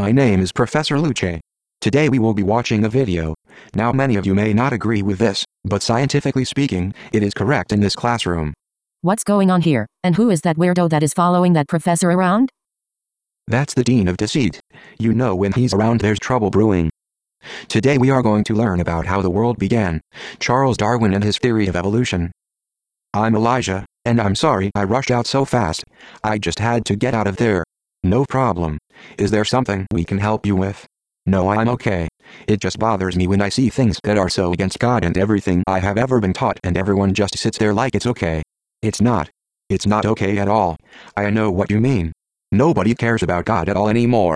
my name is Professor Luce. Today we will be watching a video. Now many of you may not agree with this, but scientifically speaking, it is correct in this classroom. What's going on here, and who is that weirdo that is following that professor around? That's the Dean of Deceit. You know when he's around there's trouble brewing. Today we are going to learn about how the world began, Charles Darwin and his theory of evolution. I'm Elijah, and I'm sorry I rushed out so fast. I just had to get out of there. No problem. Is there something we can help you with? No, I'm okay. It just bothers me when I see things that are so against God and everything I have ever been taught, and everyone just sits there like it's okay. It's not. It's not okay at all. I know what you mean. Nobody cares about God at all anymore.